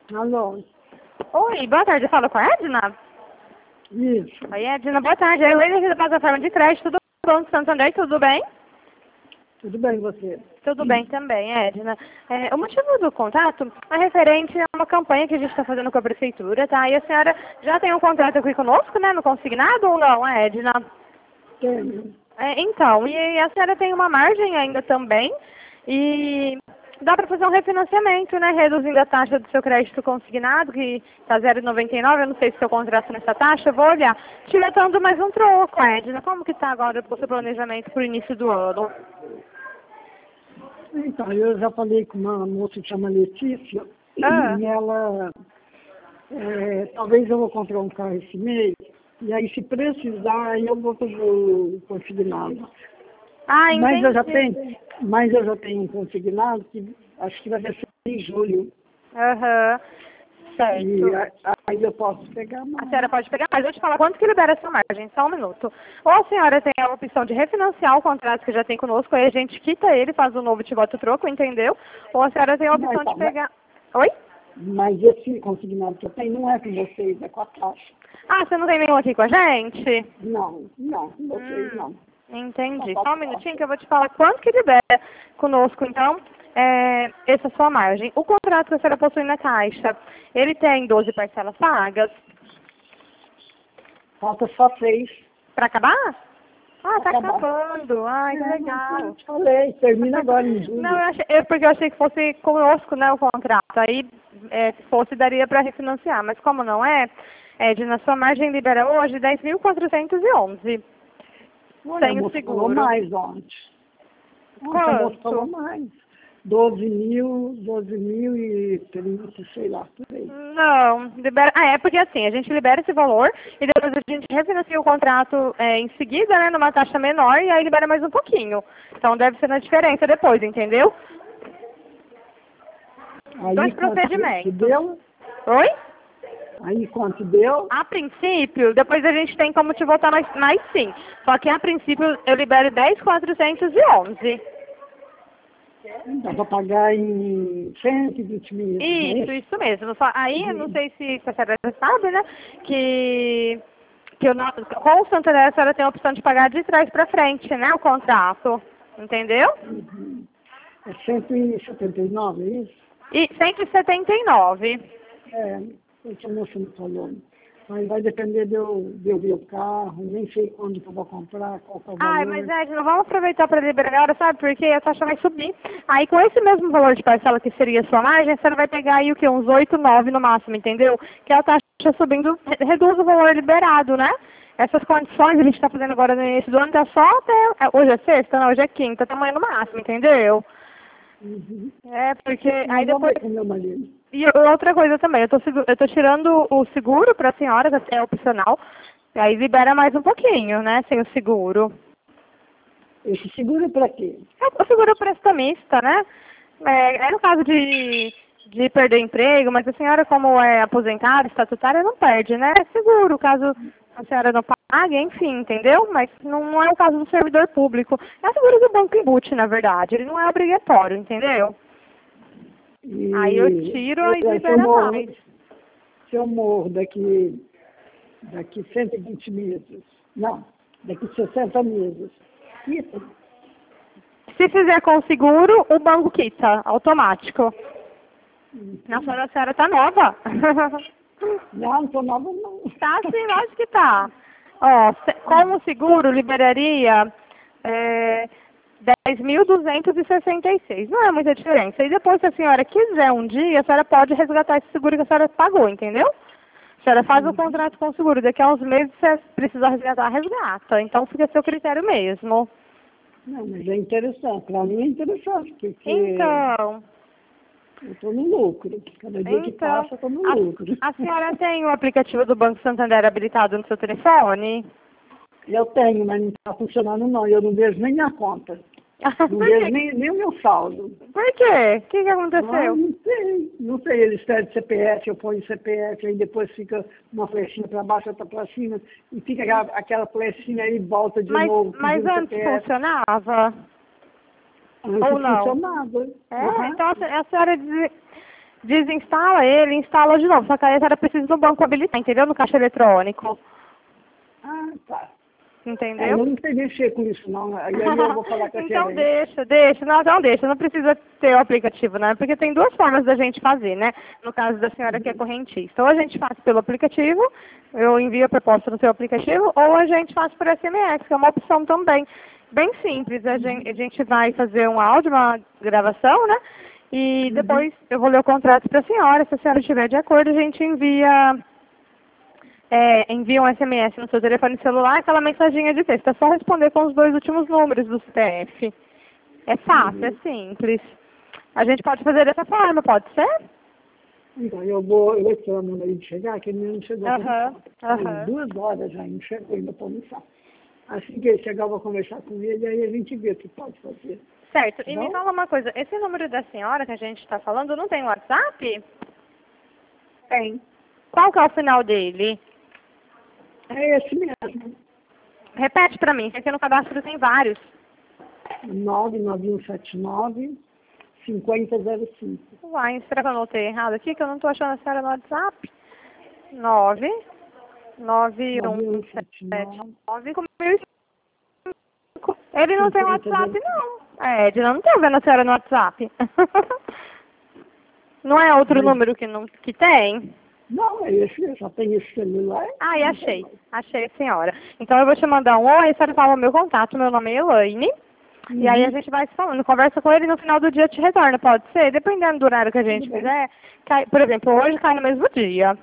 Alô? Oi, boa tarde. Eu falo com a Edna? Isso. Oi, Edna, boa tarde. Eu aqui da plataforma de crédito do Banco Santander, tudo bem? Tudo bem, você? Tudo bem também, Edna. O motivo do contato é referente a uma campanha que a gente está fazendo com a prefeitura, tá? E a senhora já tem um contrato aqui conosco, né, no consignado ou não, Edna? Tenho. Então, e a senhora tem uma margem ainda também e dá para fazer um refinanciamento, né, reduzindo a taxa do seu crédito consignado, que está 0,99, eu não sei se seu contrato nessa taxa, eu vou olhar. Diretando mais um troco, Edna, como que está agora o seu planejamento para o início do ano? Então, eu já falei com uma moça que chama Letícia, Ah. e ela, talvez eu vou comprar um carro esse mês, e aí se precisar, aí eu vou fazer o consignado. Ah, Mas eu já entendi. tenho um consignado que acho que vai ser em julho. Aham, E certo. aí eu posso pegar A mais. senhora pode pegar, mas eu te falar quanto que libera essa margem, só um minuto. Ou a senhora tem a opção de refinanciar o contrato que já tem conosco, aí a gente quita ele, faz o novo, te bota o troco, entendeu? Ou a senhora tem a opção de pegar... Oi? Mas esse consignado que eu tenho não é com vocês, é com a Caixa. Ah, você não tem nenhum aqui com a gente? Não, com vocês não. Entendi. Só com Só a um minutinho Caixa. que eu vou te falar quanto que libera conosco, então, essa sua margem. O contrato que a senhora possui na Caixa, ele tem 12 parcelas pagas? Falta só 6. Para acabar? Ah, tá Acabar. acabando. Ai, que Não, eu legal. te falei, termina agora em julho. Não, porque eu achei que fosse conosco, né, o contrato. Aí, se fosse, daria para refinanciar. Mas como não é, na sua margem libera hoje 10.411. Olha, a Sem o moça falou seguro. mais ontem. Ontem a moça falou Quanto? mais. 12.030, sei lá, por aí. Não, libera. Ah, é porque assim, a gente libera esse valor e depois a gente refinancia o contrato em seguida, né, numa taxa menor e aí libera mais um pouquinho. Então deve ser na diferença depois, entendeu? Aí Dois quanto que procedimentos. deu? Oi? Aí quanto deu? A princípio, depois a gente tem como te voltar mais sim. Só que a princípio eu libero 10.411. Dá para pagar em 120 mil, Isso mesmo. Aí eu não sei se a senhora já sabe, né? Com o Santander a senhora tem a opção de pagar de trás para frente, né? O contrato. Entendeu? É 179, é isso? E 179. É, o que a moça me falou. Mas vai depender de eu ver o carro, nem sei quando que eu vou comprar, qual que é o Ai, valor. mas Edna, vamos aproveitar para liberar agora, sabe? Porque a taxa vai subir. Aí com esse mesmo valor de parcela que seria a sua margem, a senhora vai pegar aí o quê? Uns 8, 9 no máximo, entendeu? Que a taxa subindo reduz o valor liberado, né? Essas condições a gente está fazendo agora no início do ano, tá só até... Hoje é sexta? Não, hoje é quinta, tamanho no máximo, entendeu? Uhum. Porque aí Mas vamos depois... ver com o meu marido. E outra coisa também, eu tô tirando o seguro para a senhora, que é opcional, aí libera mais um pouquinho, né, sem o seguro. Esse seguro é para quê? O seguro prestamista, né? É no caso de perder emprego, mas a senhora, como é aposentada, estatutária, não perde, né? É seguro, caso a senhora não pague, enfim, entendeu? Mas não é o caso do servidor público. É seguro do banco embute, na verdade. Ele não é obrigatório, entendeu? Aí eu tiro e libera mais. Se eu morro daqui 120 meses, não, daqui 60 meses, isso, Se fizer com seguro, o banco quita, automático. Nossa, a senhora tá nova. não estou nova não. Tá sim, lógico que tá. Ó, com o seguro liberaria 10.266. Não é muita diferença. E depois, se a senhora quiser um dia, a senhora pode resgatar esse seguro que a senhora pagou, entendeu? A senhora faz o contrato com o seguro. Daqui a uns meses, se você precisar resgatar, resgata. Então, fica a seu critério mesmo. Não, mas é interessante, para mim é interessante, porque Então, eu estou no lucro. Cada dia que passa, eu estou no lucro. a senhora tem o aplicativo do Banco Santander habilitado no seu telefone? Eu tenho, mas não está funcionando não. Eu não vejo nem minha conta. Não vejo nem o meu saldo. Por quê? O que Ah, aconteceu? não sei. Não sei, eles pedem CPF, eu ponho CPF, aí depois fica uma flechinha para baixo, outra para cima, e fica aquela flechinha aí e volta de novo. Mas pedindo antes CPF. funcionava? Antes Ou não? funcionava. Então a senhora desinstala ele e instala de novo. Só que aí a senhora precisa do banco habilitar, entendeu? No caixa eletrônico. Ah, tá. Entendeu? Eu não sei mexer com isso, não. Aí eu vou falar com a Então gerente. deixa. Não deixa. Não precisa ter o aplicativo, né? Porque tem duas formas da gente fazer, né? No caso da senhora que é correntista. Ou a gente faz pelo aplicativo, eu envio a proposta no seu aplicativo, ou a gente faz por SMS, que é uma opção também. Bem simples. A gente vai fazer um áudio, uma gravação, né? E depois eu vou ler o contrato para a senhora. Se a senhora estiver de acordo, a gente envia um SMS no seu telefone celular, aquela mensaginha de texto. É só responder com os 2 últimos números do CPF. É fácil, é simples. A gente pode fazer dessa forma, pode ser? Então, eu vou esperar meu marido chegar, que ele não chegou Aham. 2 horas já, não chegou ainda para almoçar. Assim que ele chegar, eu vou conversar com ele, aí a gente vê o que pode fazer. Certo. Tá E bom? me fala uma coisa, esse número da senhora que a gente está falando não tem WhatsApp? Tem. Qual que é o final dele? É esse mesmo. Repete para mim, porque no cadastro tem vários. 99179-5005. Uai, será que eu anotei errado aqui? Que eu não estou achando a senhora no WhatsApp. 99179 com 1005. Ele não tem WhatsApp, não. Edna, não estou vendo a senhora no WhatsApp. Não é outro número que tem? Não, é esse, eu só tenho esse celular. Ah, e achei. Achei a senhora. Então eu vou te mandar um oi, a senhora fala o meu contato, meu nome é Elaine. E aí a gente vai se falando, conversa com ele e no final do dia te retorna, pode ser? Dependendo do horário que a gente fizer. Por exemplo, hoje cai no mesmo dia.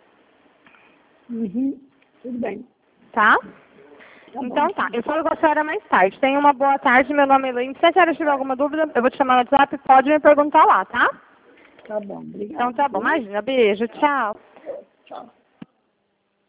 Tudo bem. Tá? Então tá, eu falo com a senhora mais tarde. Tenha uma boa tarde, meu nome é Elaine. Se a senhora tiver alguma dúvida, eu vou te chamar no WhatsApp, pode me perguntar lá, tá? Tá bom, obrigada. Então tá bom, imagina, beijo, tchau. Tchau.